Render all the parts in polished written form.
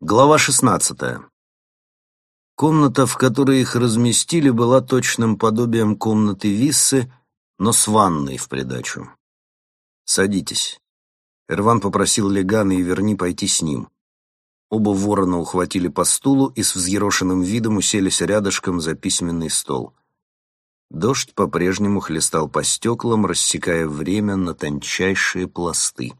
Глава 16. Комната, в которой их разместили, была точным подобием комнаты Виссы, но с ванной в придачу. «Садитесь». Эрван попросил Легана и Верни пойти с ним. Оба ворона ухватили по стулу и с взъерошенным видом уселись рядышком за письменный стол. Дождь по-прежнему хлестал по стеклам, рассекая время на тончайшие пласты.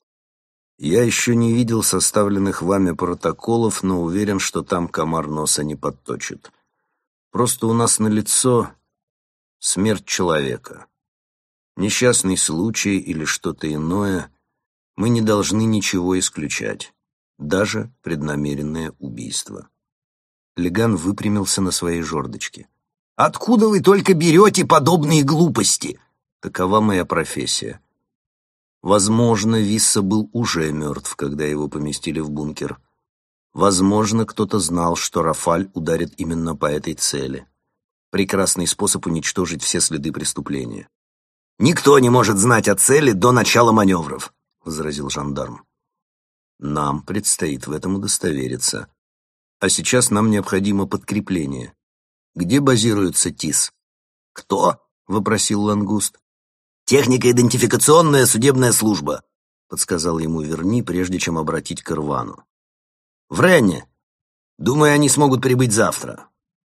«Я еще не видел составленных вами протоколов, но уверен, что там комар носа не подточит. Просто у нас налицо смерть человека. Несчастный случай или что-то иное. Мы не должны ничего исключать, даже преднамеренное убийство». Леган выпрямился на своей жердочке. «Откуда вы только берете подобные глупости?» «Такова моя профессия». Возможно, Висса был уже мертв, когда его поместили в бункер. Возможно, кто-то знал, что Рафаль ударит именно по этой цели. Прекрасный способ уничтожить все следы преступления. «Никто не может знать о цели до начала маневров», — возразил жандарм. «Нам предстоит в этом удостовериться. А сейчас нам необходимо подкрепление. Где базируется ТИС?» «Кто?» — вопросил Лангуст. «Технико-идентификационная судебная служба», — подсказал ему Верни, прежде чем обратить к Эрвану. «В Ренне. Думаю, они смогут прибыть завтра».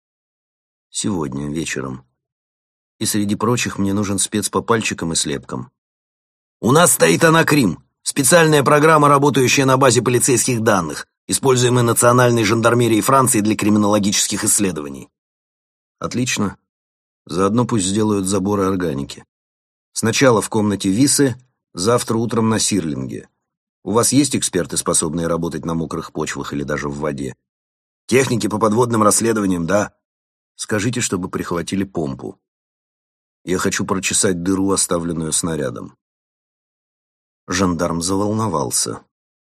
«Сегодня вечером. И среди прочих мне нужен спец по пальчикам и слепкам». «У нас стоит Анакрим, специальная программа, работающая на базе полицейских данных, используемая Национальной жандармерией Франции для криминологических исследований». «Отлично. Заодно пусть сделают заборы органики. Сначала в комнате Виссы, завтра утром на Сирлинге. У вас есть эксперты, способные работать на мокрых почвах или даже в воде? Техники по подводным расследованиям, да. Скажите, чтобы прихватили помпу. Я хочу прочесать дыру, оставленную снарядом». Жандарм заволновался.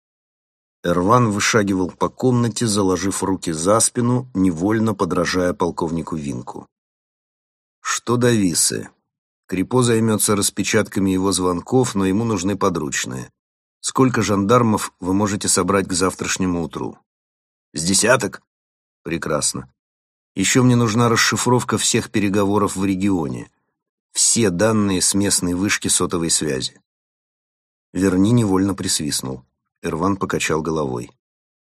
Эрван вышагивал по комнате, заложив руки за спину, невольно подражая полковнику Винку. «Что до Виссы? Крипо займется распечатками его звонков, но ему нужны подручные. Сколько жандармов вы можете собрать к завтрашнему утру?» «С десяток». «Прекрасно. Еще мне нужна расшифровка всех переговоров в регионе. Все данные с местной вышки сотовой связи». Верни невольно присвистнул. Эрван покачал головой.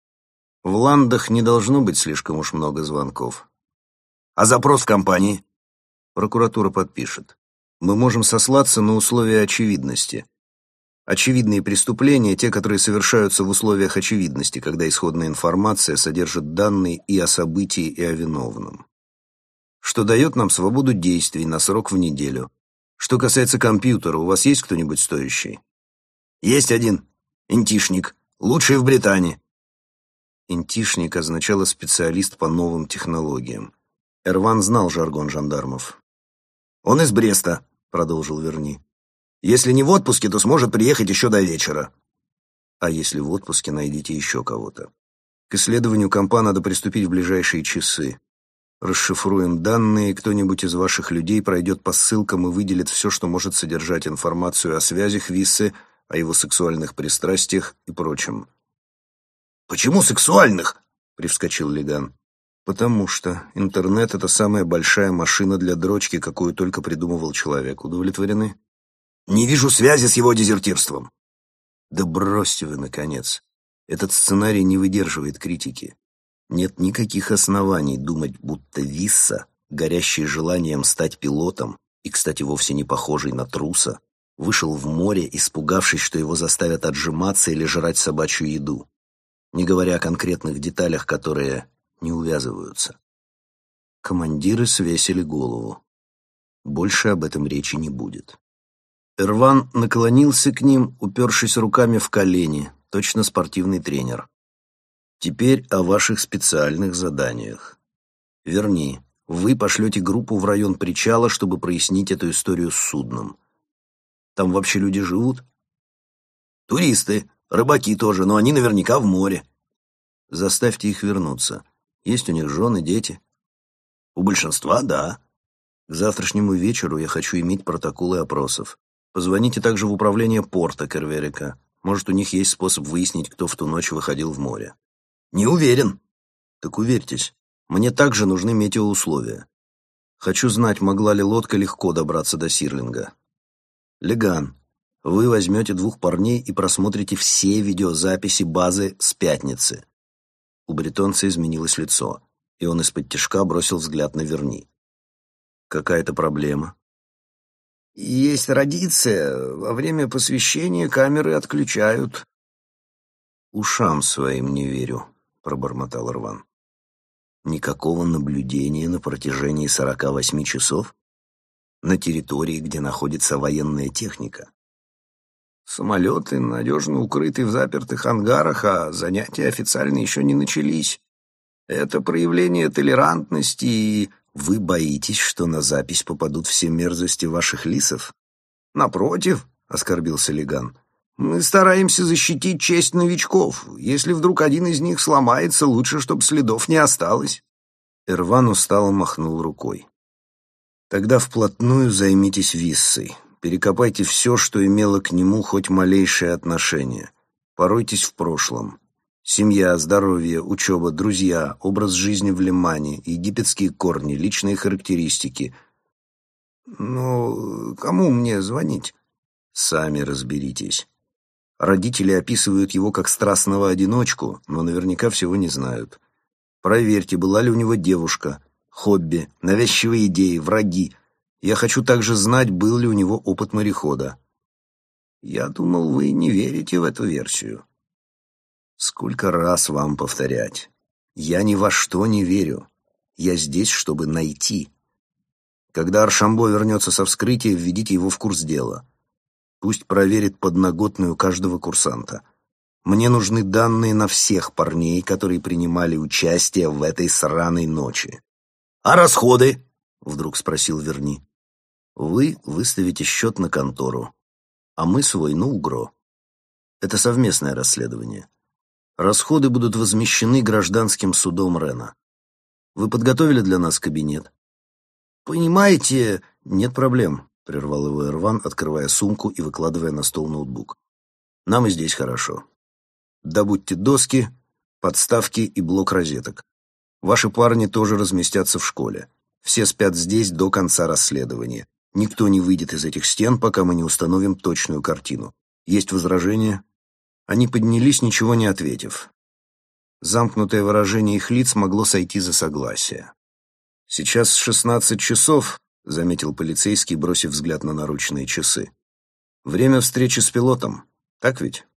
«В Ландах не должно быть слишком уж много звонков». «А запрос в компании?» «Прокуратура подпишет. Мы можем сослаться на условия очевидности. Очевидные преступления — те, которые совершаются в условиях очевидности, когда исходная информация содержит данные и о событии, и о виновном. Что дает нам свободу действий на срок в неделю. Что касается компьютера, у вас есть кто-нибудь стоящий?» «Есть один. Интишник. Лучший в Британии». Интишник означало специалист по новым технологиям. Эрван знал жаргон жандармов. «Он из Бреста», — продолжил Верни. «Если не в отпуске, то сможет приехать еще до вечера». «А если в отпуске, найдите еще кого-то. К исследованию компа надо приступить в ближайшие часы. Расшифруем данные, кто-нибудь из ваших людей пройдет по ссылкам и выделит все, что может содержать информацию о связях Виссы, о его сексуальных пристрастиях и прочем». «Почему сексуальных?» — привскочил Леган. «Потому что интернет — это самая большая машина для дрочки, какую только придумывал человек. Удовлетворены?» «Не вижу связи с его дезертирством». «Да бросьте вы, наконец. Этот сценарий не выдерживает критики. Нет никаких оснований думать, будто Висса, горящий желанием стать пилотом, и, кстати, вовсе не похожий на труса, вышел в море, испугавшись, что его заставят отжиматься или жрать собачью еду, не говоря о конкретных деталях, которые не увязываются». Командиры свесили голову. Больше об этом речи не будет. Эрван наклонился к ним, упершись руками в колени, точно спортивный тренер. «Теперь о ваших специальных заданиях. Верни, вы пошлете группу в район причала, чтобы прояснить эту историю с судном. Там вообще люди живут?» «Туристы, рыбаки тоже, но они наверняка в море». «Заставьте их вернуться. Есть у них жены, дети?» «У большинства, да». «К завтрашнему вечеру я хочу иметь протоколы опросов. Позвоните также в управление порта Керверика. Может, у них есть способ выяснить, кто в ту ночь выходил в море». Не уверен. Так уверьтесь, мне также нужны метеоусловия. Хочу знать, могла ли лодка легко добраться до Сирлинга. Леган, вы возьмете 2 парней и просмотрите все видеозаписи базы с пятницы. У бретонца изменилось лицо, и он исподтишка бросил взгляд на Верни. Какая-то проблема? Есть традиция, во время посвящения камеры отключают. Ушам своим не верю, пробормотал Рван. Никакого наблюдения на протяжении 48 часов? На территории, где находится военная техника? Самолеты надежно укрыты в запертых ангарах, а занятия официально еще не начались. Это проявление толерантности и... Вы боитесь, что на запись попадут все мерзости ваших лисов? Напротив, оскорбился Леган, мы стараемся защитить честь новичков. Если вдруг один из них сломается, лучше, чтобы следов не осталось. Эрван устало махнул рукой. Тогда вплотную займитесь Виссой. Перекопайте все, что имело к нему хоть малейшее отношение. Поройтесь в прошлом. Семья, здоровье, учеба, друзья, образ жизни в Лимане, египетские корни, личные характеристики. Ну, кому мне звонить? Сами разберитесь. Родители описывают его как страстного одиночку, но наверняка всего не знают. Проверьте, была ли у него девушка, хобби, навязчивые идеи, враги. Я хочу также знать, был ли у него опыт морехода. Я думал, вы не верите в эту версию. Сколько раз вам повторять? Я ни во что не верю. Я здесь, чтобы найти. Когда Аршамбо вернется со вскрытия, введите его в курс дела. Пусть проверит подноготную каждого курсанта. Мне нужны данные на всех парней, которые принимали участие в этой сраной ночи. «А расходы?» — вдруг спросил Верни. «Вы выставите счет на контору, а мы свой на УГРО. Это совместное расследование. Расходы будут возмещены гражданским судом Рена. Вы подготовили для нас кабинет?» «Понимаете, нет проблем», — прервал его Эрван, открывая сумку и выкладывая на стол ноутбук. «Нам и здесь хорошо. Добудьте доски, подставки и блок розеток. Ваши парни тоже разместятся в школе. Все спят здесь до конца расследования. Никто не выйдет из этих стен, пока мы не установим точную картину. Есть возражения?» Они поднялись, ничего не ответив. Замкнутое выражение их лиц могло сойти за согласие. «Сейчас 16 часов», — заметил полицейский, бросив взгляд на наручные часы. «Время встречи с пилотом, так ведь?»